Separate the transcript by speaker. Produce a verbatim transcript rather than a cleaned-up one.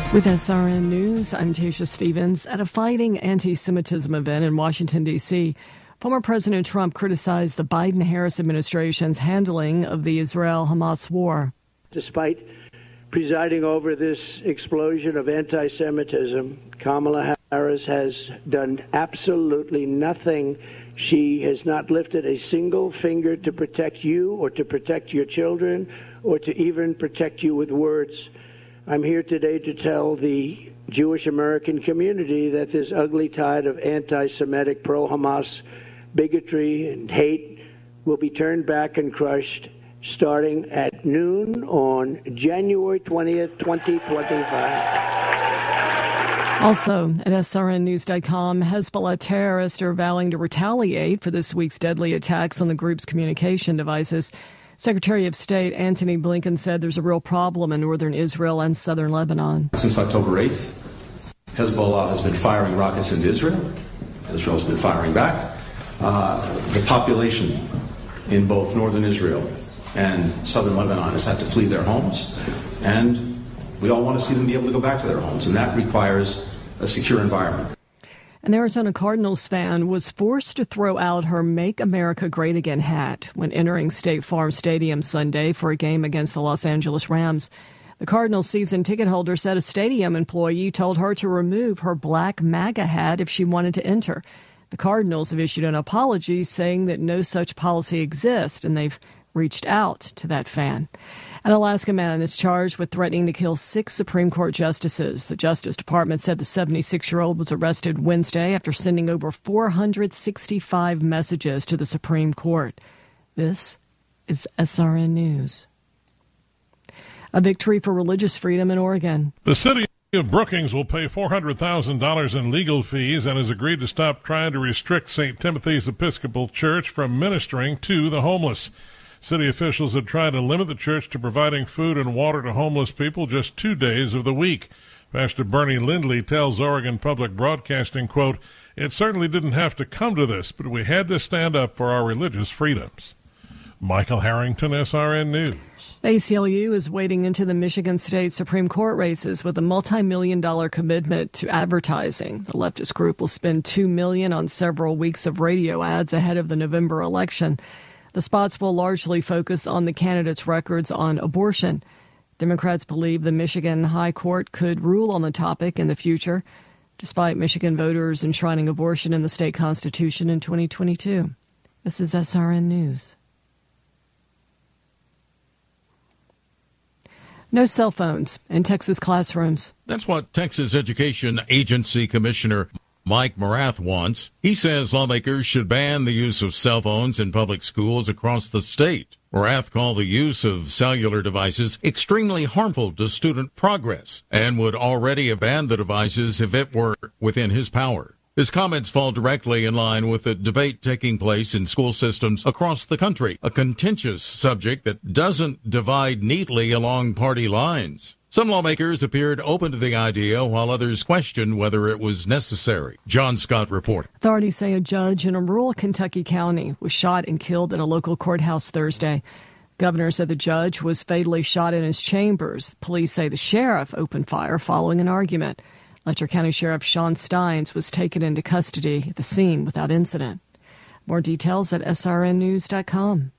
Speaker 1: With S R N News, I'm Tasha Stevens. At a fighting anti-Semitism event in Washington, D C, former President Trump criticized the Biden-Harris administration's handling of the Israel-Hamas war.
Speaker 2: Despite presiding over this explosion of anti-Semitism, Kamala Harris has done absolutely nothing. She has not lifted a single finger to protect you or to protect your children or to even protect you with words. I'm here today to tell the Jewish American community that this ugly tide of anti-Semitic, pro-Hamas bigotry and hate will be turned back and crushed starting at noon on January twentieth, twenty twenty-five.
Speaker 1: Also, at S R N news dot com, Hezbollah terrorists are vowing to retaliate for this week's deadly attacks on the group's communication devices. Secretary of State Antony Blinken said there's a real problem in northern Israel and southern Lebanon.
Speaker 3: Since October eighth, Hezbollah has been firing rockets into Israel. Israel's been firing back. Uh, the population in both northern Israel and southern Lebanon has had to flee their homes, and we all want to see them be able to go back to their homes, and that requires a secure environment.
Speaker 1: An Arizona Cardinals fan was forced to throw out her Make America Great Again hat when entering State Farm Stadium Sunday for a game against the Los Angeles Rams. The Cardinals season ticket holder said a stadium employee told her to remove her black MAGA hat if she wanted to enter. The Cardinals have issued an apology saying that no such policy exists, and they've reached out to that fan. An Alaska man is charged with threatening to kill six Supreme Court justices. The Justice Department said the seventy-six-year-old was arrested Wednesday after sending over four hundred sixty-five messages to the Supreme Court. This is S R N News. A victory for religious freedom in Oregon.
Speaker 4: The city of Brookings will pay four hundred thousand dollars in legal fees and has agreed to stop trying to restrict Saint Timothy's Episcopal Church from ministering to the homeless. City officials had tried to limit the church to providing food and water to homeless people just two days of the week. Pastor Bernie Lindley tells Oregon Public Broadcasting, quote, "It certainly didn't have to come to this, but we had to stand up for our religious freedoms." Michael Harrington, S R N News.
Speaker 1: The A C L U is wading into the Michigan State Supreme Court races with a multi-million dollar commitment to advertising. The leftist group will spend two million dollars on several weeks of radio ads ahead of the November election. The spots will largely focus on the candidates' records on abortion. Democrats believe the Michigan High Court could rule on the topic in the future, despite Michigan voters enshrining abortion in the state constitution in twenty twenty-two. This is S R N News. No cell phones in Texas classrooms.
Speaker 5: That's what Texas Education Agency Commissioner Mike Morath wants. He says lawmakers should ban the use of cell phones in public schools across the state. Morath called the use of cellular devices extremely harmful to student progress and would already have banned the devices if it were within his power. His comments fall directly in line with the debate taking place in school systems across the country, a contentious subject that doesn't divide neatly along party lines. Some lawmakers appeared open to the idea, while others questioned whether it was necessary. John Scott reporting.
Speaker 1: Authorities say a judge in a rural Kentucky county was shot and killed in a local courthouse Thursday. Governor said the judge was fatally shot in his chambers. Police say the sheriff opened fire following an argument. Letcher County Sheriff Sean Steins was taken into custody at the scene without incident. More details at S R N news dot com.